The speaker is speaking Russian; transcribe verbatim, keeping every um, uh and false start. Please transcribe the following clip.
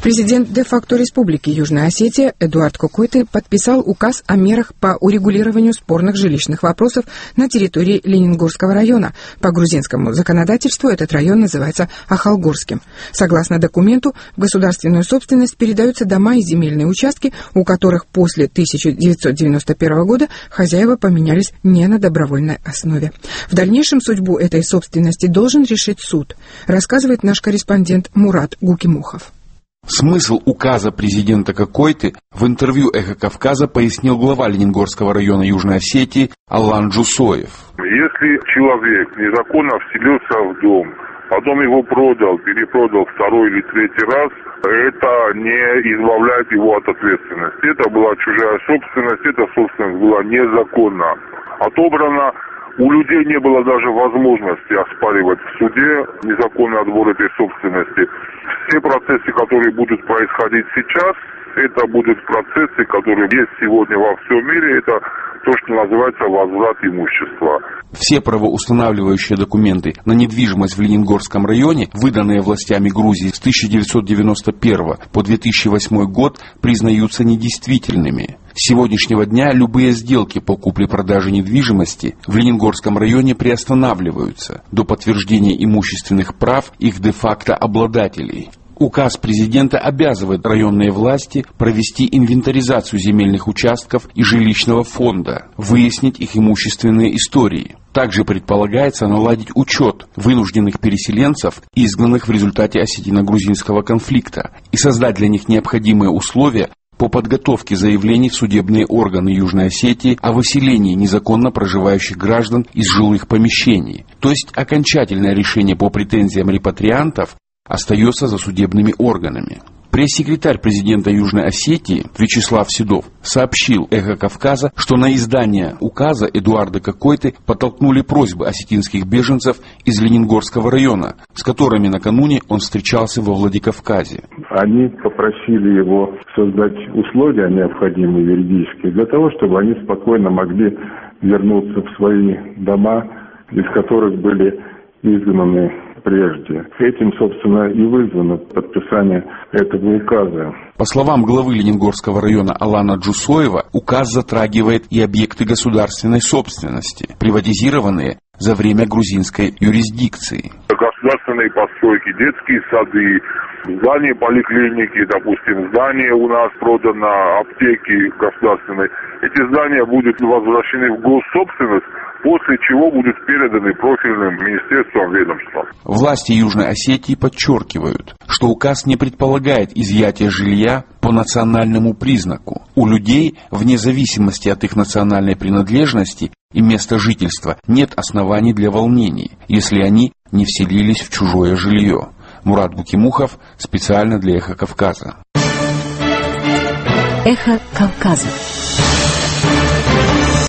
Президент де-факто Республики Южная Осетия Эдуард Кокойты подписал указ о мерах по урегулированию спорных жилищных вопросов на территории Ленингорского района. По грузинскому законодательству этот район называется Ахалгорским. Согласно документу, в государственную собственность передаются дома и земельные участки, у которых после тысяча девятьсот девяносто первого года хозяева поменялись не на добровольной основе. В дальнейшем судьбу этой собственности должен решить суд, рассказывает наш корреспондент Мурат Гукимухов. Смысл указа президента Кокойты в интервью «Эхо Кавказа» пояснил глава Ленингорского района Южной Осетии Алан Джусоев. Если человек незаконно вселился в дом, потом его продал, перепродал второй или третий раз, это не избавляет его от ответственности. Это была чужая собственность, эта собственность была незаконно отобрана. У людей не было даже возможности оспаривать в суде незаконный отбор этой собственности. Все процессы, которые будут происходить сейчас, это будут процессы, которые есть сегодня во всем мире. Это то, что называется возврат имущества. Все правоустанавливающие документы на недвижимость в Ленингорском районе, выданные властями Грузии с тысяча девятьсот девяносто первого по две тысячи восьмой год, признаются недействительными. С сегодняшнего дня любые сделки по купле-продаже недвижимости в Ленингорском районе приостанавливаются до подтверждения имущественных прав их де-факто обладателей. Указ президента обязывает районные власти провести инвентаризацию земельных участков и жилищного фонда, выяснить их имущественные истории. Также предполагается наладить учет вынужденных переселенцев, изгнанных в результате осетино-грузинского конфликта, и создать для них необходимые условия по подготовке заявлений в судебные органы Южной Осетии о выселении незаконно проживающих граждан из жилых помещений. То есть окончательное решение по претензиям репатриантов остается за судебными органами. Пресс-секретарь президента Южной Осетии Вячеслав Седов сообщил «Эхо Кавказа», что на издание указа Эдуарда Кокойты подтолкнули просьбы осетинских беженцев из Ленингорского района, с которыми накануне он встречался во Владикавказе. Они попросили его создать условия необходимые юридические для того, чтобы они спокойно могли вернуться в свои дома, из которых были изгнаны прежде. Этим, собственно, и вызвано подписание этого указа. По словам главы Ленингорского района Алана Джусоева, указ затрагивает и объекты государственной собственности, приватизированные за время грузинской юрисдикции. Государственные постройки, детские сады, здание поликлиники, допустим, здание у нас продано, аптеки государственной. Эти здания будут возвращены в госсобственность, после чего будут переданы профильным министерствам, ведомствам. Власти Южной Осетии подчеркивают, что указ не предполагает изъятие жилья по национальному признаку. У людей, вне зависимости от их национальной принадлежности и места жительства, нет оснований для волнений, если они не вселились в чужое жилье. Мурат Гукимухов специально для «Эхо Кавказа». «Эхо Кавказа».